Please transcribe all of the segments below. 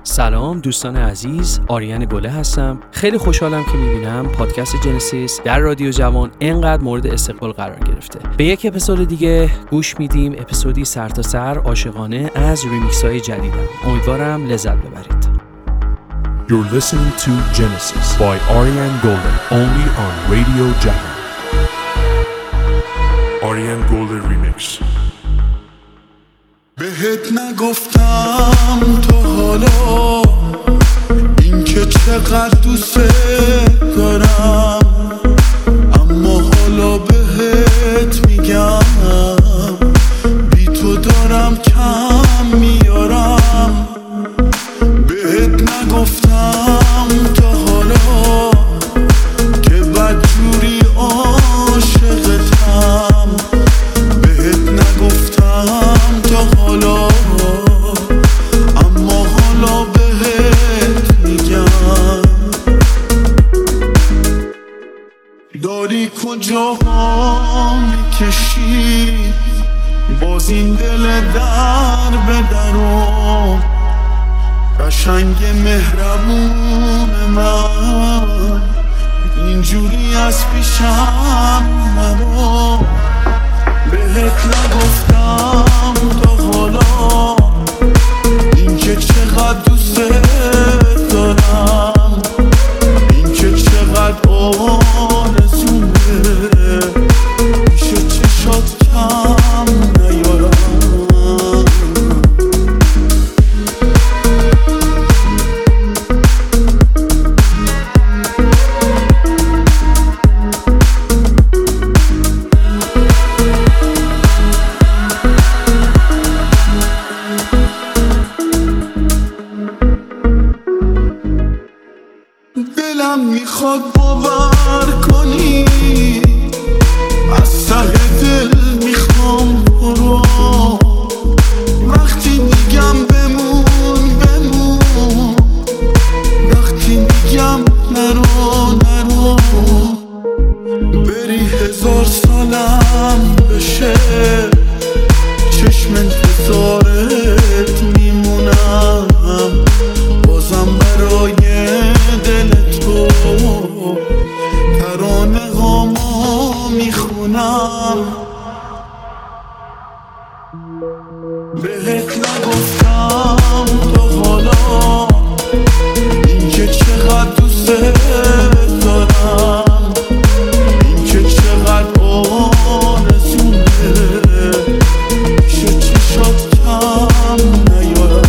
سلام دوستان عزیز، آریان گله هستم. خیلی خوشحالم که میبینم پادکست جنسیس در رادیو جوان اینقدر مورد استقبال قرار گرفته. به یک اپیزود دیگه گوش میدیم، اپیزودی سرتاسر عاشقانه از ریمیکس های جدیدم. امیدوارم لذت ببرید. You're listening to Genesis by Ariane Golden, only on Radio Jahan. Ariane Golden Remix. بهت نگفتم تا حالا این که چقدر دوست دارم، اما حالا بهت میگم بی تو دارم کم میارم. بهت نگفتم تا حالا که بدجوری عاشقتم، بهت نگفتم تا حالا اما حالا بهت میگم. داری کجا میکشی باز این دل در به درم، قشنگ مهربون من اینجوری از پیشم نرو. بهت نگفتم تا حالا این که چقدر دوست دارم، این که چقدر آرزومه میشه چشات کم نیارم. دلم میخواد باور کنی، از ته دل میخوام برو. وقتی میگم بمون بمون، وقتی میگم نرو نرو، بری 1000 سالم بشه چشم انتظارت میمونم، بازم برای دل تو ترانه هامو میخونم. بهت نگفتم تا حالا این که چقدر دوست دارم، این که چقدر آرزومه میشه چشات کم نیارم.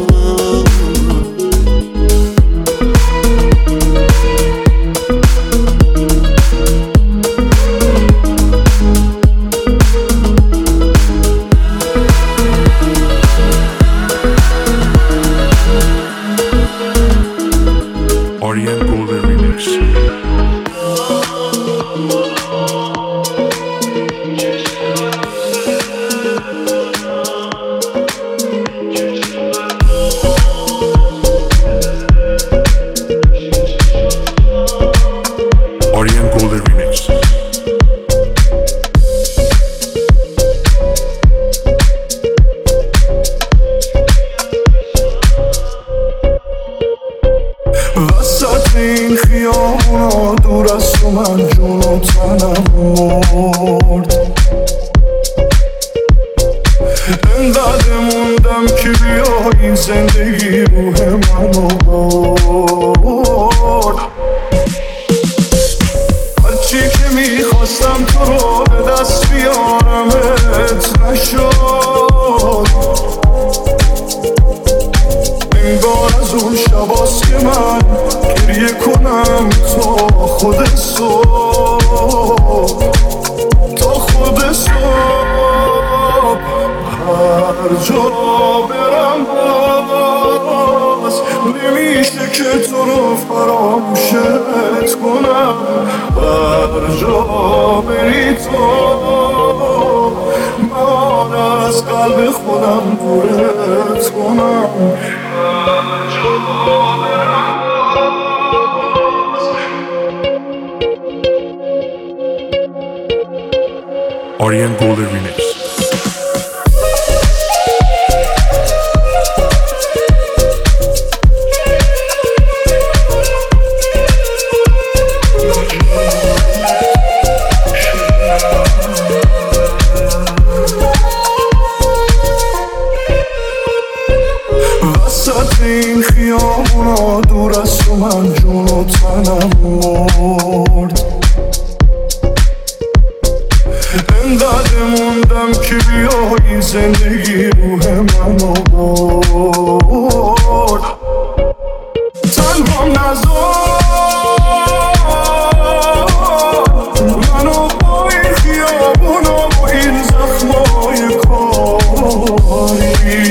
Ariane Golden Remix. Ariane Golden Remix. وسط این خیابونا دور از تو من جون و تنم مرد، انقدر موندم که بیا این زندگی روح منو برد. هرچی که میخواستم تو رو به دست بیارمت نشد، انگار از اون شباست که من گریه کنم تا خود صبح، تا خود صبح. هر جا برم باز نمیشه که تو رو فراموشت کنم. هر جا بری تو من از قلب خودم دورت کنم. Ariane Golden Remix. وسط این خیابونا دور از تو من جون و تنم مرد. انقدر موندم که بیایی زندگی روح منو برد. تنها نذار منو با این خیابونا و این زخمای کاری.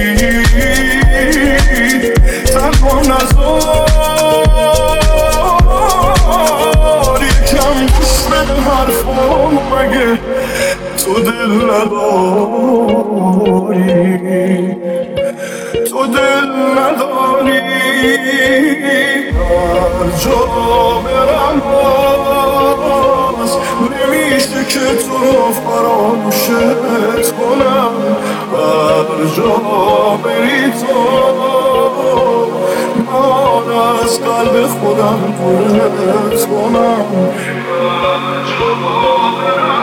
تنها نذار یکم گوش بده حرفام مگه تو دل نداری. تو دل نداری هر جا برم باز نمیشه که تو رو فراموشت کنم. هر جا بری تو من از قلب خودم دورت کنم. هر جا برم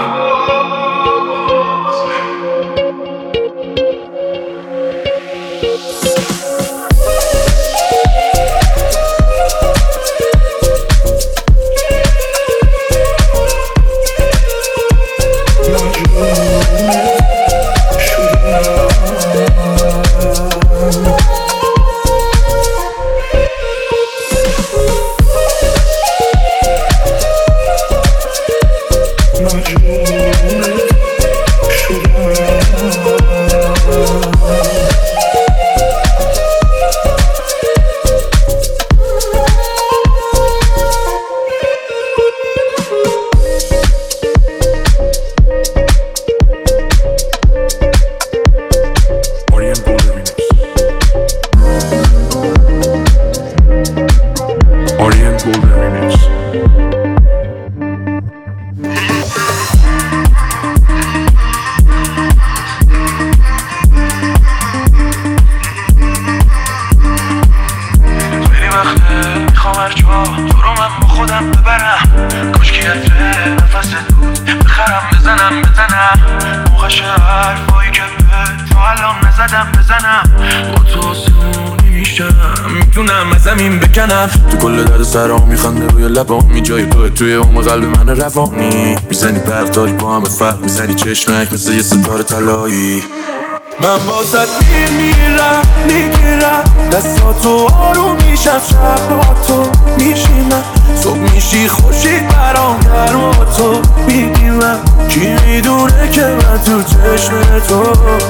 تو کل درد سرام میخنده روی لبام جای توی اون قلب من روانی. میزنی برق داری با همه فرق میزنی چشمک مثل یه ستاره طلایی. من واسه میمیرم میگیرم دستاتو آروم میشم شباتو میشینم صبح میشی خورشید برام گرماتو میگیرم. کی میدونه که من تو چشم تو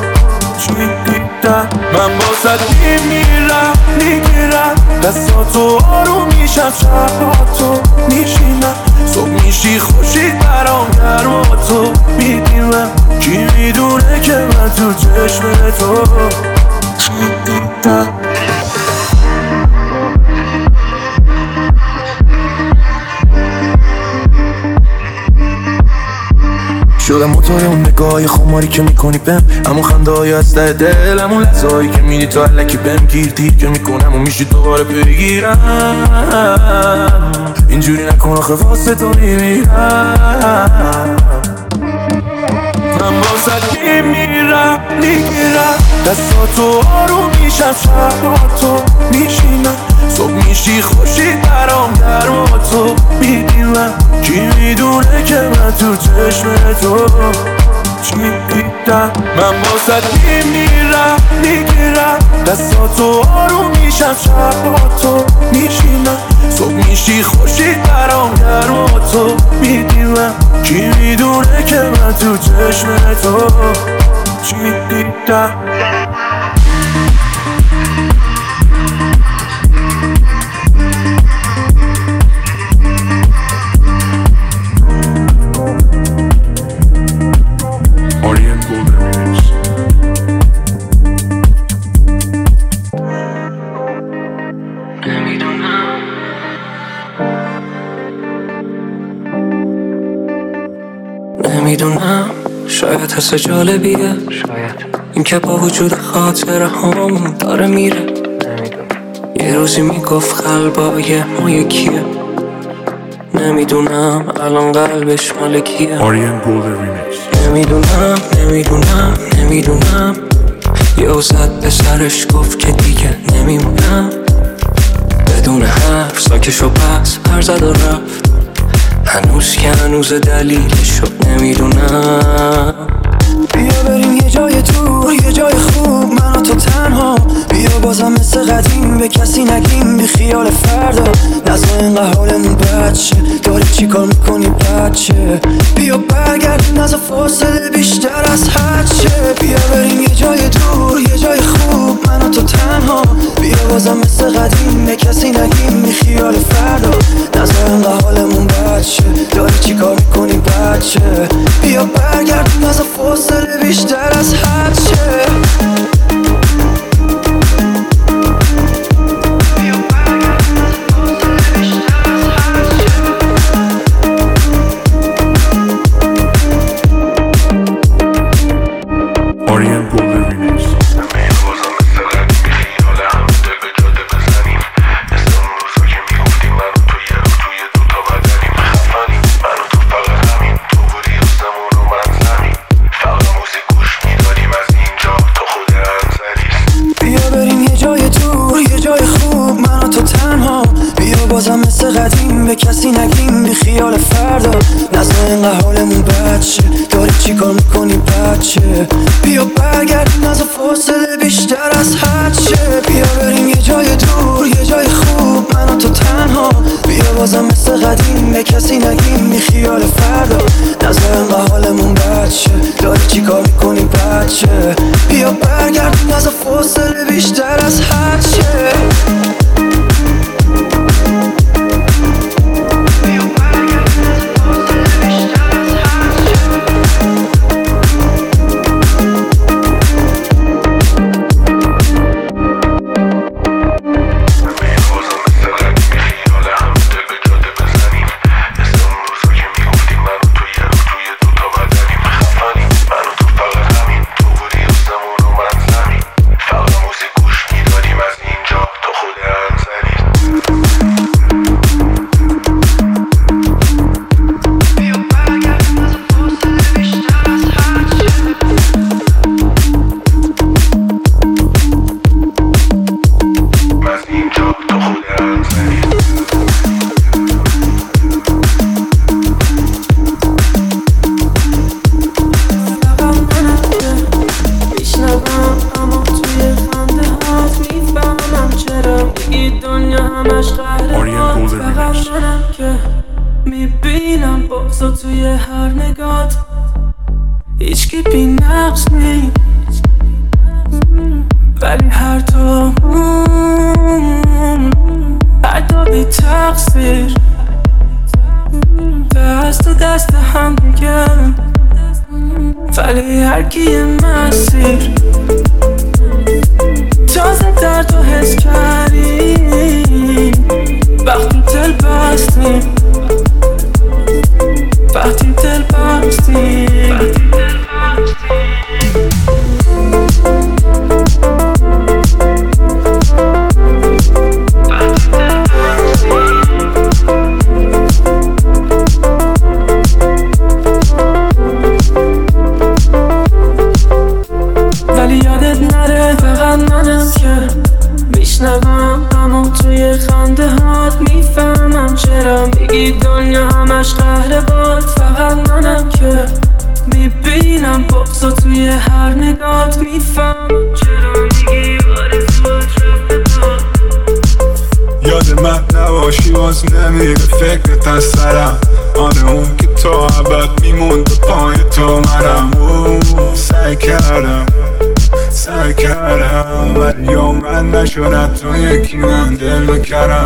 چی دیدم. من واسه میمیرم میگیرم دستاتو آروم میشم شباتو میشینم صبح میشی خورشید برام گرماتو میگیرم. کی میدونه که من تو چشم تو چی دیدم. شدم موتور اون نگاهی خماری که میکنی بهم، همون خنده های از ته دل، همون لحظه هایی که میدی تو علکی بهم گیر دیر که میکنم و میشی دوباره بگیرم. اینجوری نکن آخه واسه تو میمیرم. من واسه میمیرم میگیرم دستاتو آروم میشم شباتو میشینم صبح میشی خورشید برام گرماتو میگیرم. کی میدونه که من تو چشم تو چی دیدم. من واسه میمیرم میگیرم دستاتو آروم میشم شباتو میشینم صبح میشی خورشید برام گرماتو میگیرم. کی میدونه که من تو چشم تو چی دیدم. نمیدونم شاید حس جالبیه، شاید این که با وجود خاطره هم داره میره. یه روزی میگفت قلبای ما یکیه، نمیدونم الان قلبش مال کیه. نمیدونم یه زد به سرش گفت که دیگه نمیمونم بدون حرف ساکش و پس پر زد و رفت هنوز که هنوز دلیلشو نمیدونم بیا بریم یه جای دور یه جای خوب من و تو تنها بیا بازم مثل قدیم به کسی نگیم بی خیال فردا نزا اینقدر حالمون بچه داری چی کار میکنی بچه بیا برگرد نزا فاصله بیشتر از حدشه بیا بریم یه جای دور یه جای خوب من و تو تنها بیا بازم مثل قدیم به کسی نگیم بی خیال فردا نزا اینقدر حالمون بچه داری چی کار میکنی بچه بیا برگرد نزا فاصله بیشتر از حدشه Ariane Golden Remix. بازم مثل قدیم به کسی نگیم بی خیال فردا نزا اینقدر حالمون بچه داری چی کار میکنی بچه بیا برگرد نزا فاصله بیشتر از حدشه بیا بریم یه جای دور یه جای خوب من و تو تنها بیا بازم مثل قدیم به کسی نگیم بی خیال فردا نزا اینقدر حالمون بچه داری چی کار میکنی بچه بیا برگرد نزا فاصله بیشتر از حدشه میبینم بازو توی هر نگات هیچکی بی نقص نیست ولی هر تا بی تقصیر دست و دست هم دیگه ولی هر کی یه مسیر تازه در تو حس کردیم وقتی دل بستیم وقتی دل بستیم ولی یادت نره فقط منم که میشنوم اما توی خنده هات میفهمم چرا میگی دنیا همش قهر باد فقط منم که میبینم بغضو توی هر نگات میفهمم چرا میگی آرزوات رفته باد یاد من نباشی باز نمیره فکرت از سرم آره اون که تا ابد میموند به پای تو منم سعی کردم ولی عمرن نشد تو یکی من دل بکرم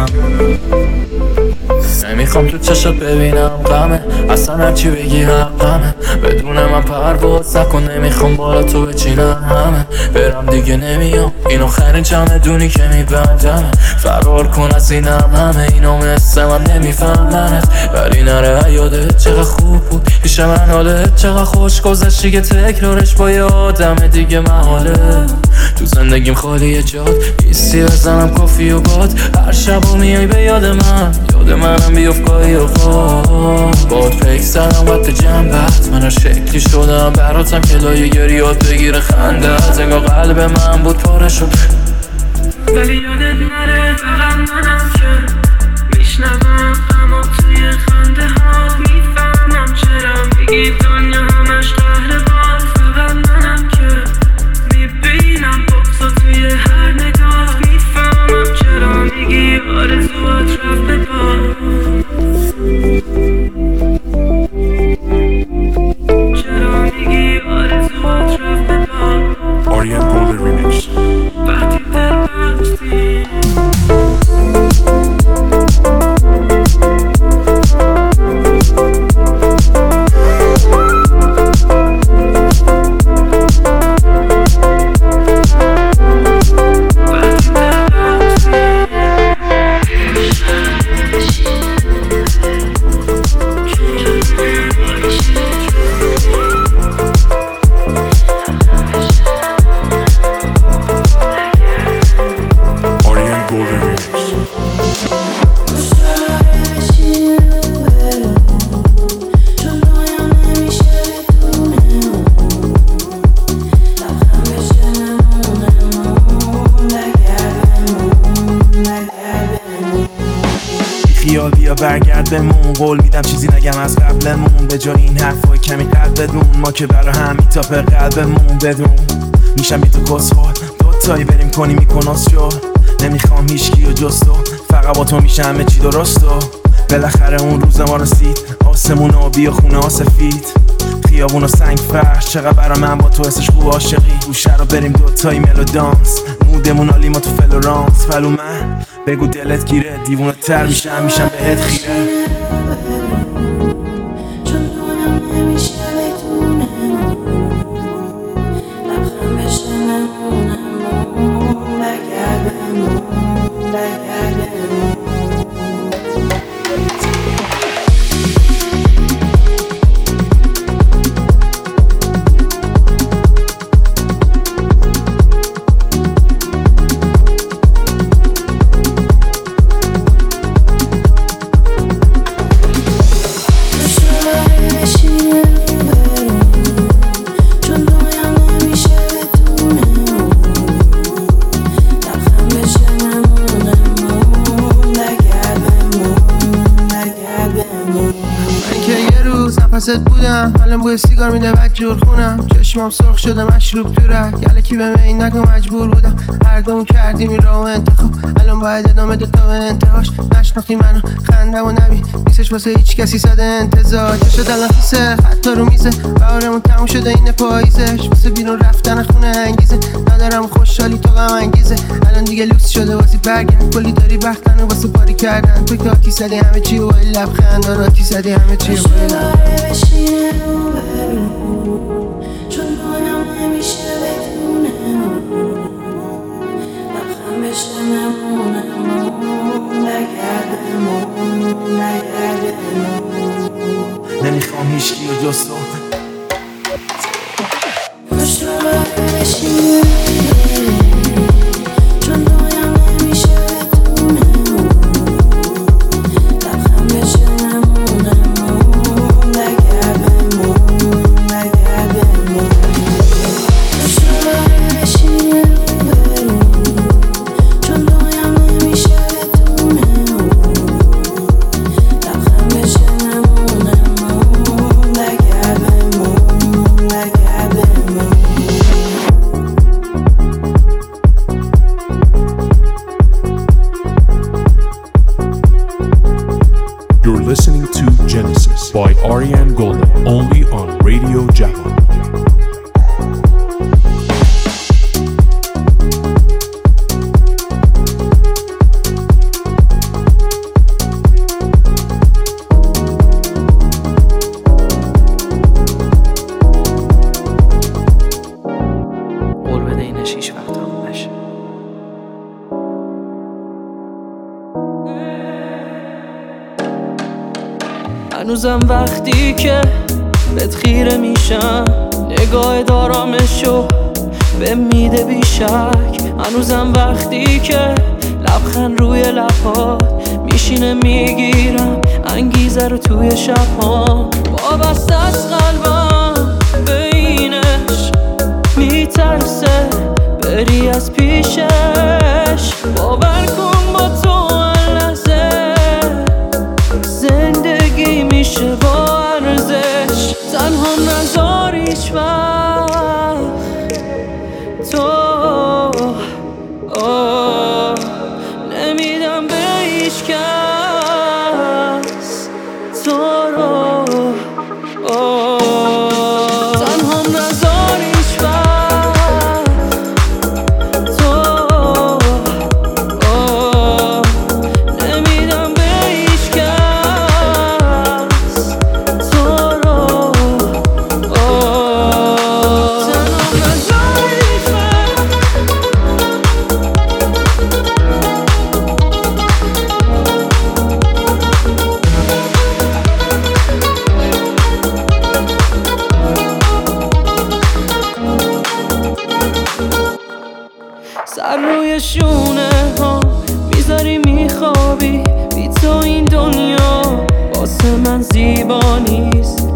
نمیخوام تو چشات ببینم غمه اصلا هرچی بگی حقمه بدون من پرواز نکن نمیخوام بالا تو بچینم همه برم دیگه نمیام این آخرین چمه دونی که میبندمه فرار کن از اینم همه اینو مثل من نمیفهمنت ولی نره یادت چقدر خوب بود پیش من حالت چقدر خوش گذشتی که تکرارش با یه آدم دیگه محاله تو زندگیم خالی جاد نیستی بزنم کافی و باد هر شب و میای به یاد منم بیفت گاهی اوقات باد پیک زدم وقت جنبت من هر شکلی شدم براتم که لایه گریات بگیره خندت انگار قلب من بود پاره شد ولی یادت نره فقط منم که میشنوم اما توی خنده ها میفهمم چرا میگی دنیا همش قهر باد فقط منم که میبینم بغضا توی هر نگاه میفهمم چرا میگی آرزوات رفت به باد چرا میگی آرزوات رفت به باد Ariane Golden Remix. وقتی دل بستی خیال بیا برگرد بمون قول میدم چیزی نگم از قبلمون به جای این حرفای کمی قلب بدون ما که برا هم میتاپه قلبمون بدون میشم بی تو کسخور دوتایی بریم کنی میکناس شو نمیخوام هیچکی و جستو فقط با تو میشه همه چی درستو بالاخره اون روز ما رسید آسمون آبی و خونه ها سفید خیابون و سنگ فرش چقدر برا من با تو حسش خوب عاشقی گوشه رو بریم دوتایی ملو دانس مودمون عالی ما تو فلورانس ولو من بگو دلت گیره دیوونه تر میشم بهت خیره نفست بودم حالا بوی سیگار میده بک جور خونم چشمام سرخ شده مشروب تو رک یلکی به این نگو مجبور بودم هر دوم کردیم این راه و انتخاب الان باید ادامه دوتا به انتهاش نشناختی منو خندم و نبی نیستش واسه هیچ کسی ساده انتظار چه شد الان خیسه حتی رو میزه بهارمون تموم شده این پاییزش واسه بیرون رفتن خونه انگیزه ندارم خوشحالی تو غم انگیزه الان دیگه لوس شده واسه برگرد کلی داری وقتن و واسه پاری کردن تو که آتی زدی همه چی و لبخند آتی زدی همه چی بشینه رو برو چون دنیا نمیشه بدونه لبخند بشه نمونه نگرده نمیخوام هیچکی و جستو خوش رو بشینه چون دنیا نمیشه بدونه لبخند بشه نمونه You're listening to Genesis by Ariane Golden, only on Radio Java. قول بده اینش هیچ وقت تموم نشه. هنوزم وقتی که بهت خیره میشم نگاه دارامشو به میده بیشک هنوزم وقتی که لبخند روی لبات میشینه میگیرم انگیزه رو توی شبها وابسته از قلبم به اینش میترسه بری از پیشش کس تو رو تنها نذار هیچ وقت تو نمیدم به هیچ کس تو رو تنها نذار هیچ وقت سر روی شونه ها میذاری میخوابی بی تو این دنیا واسه من زیبا نیست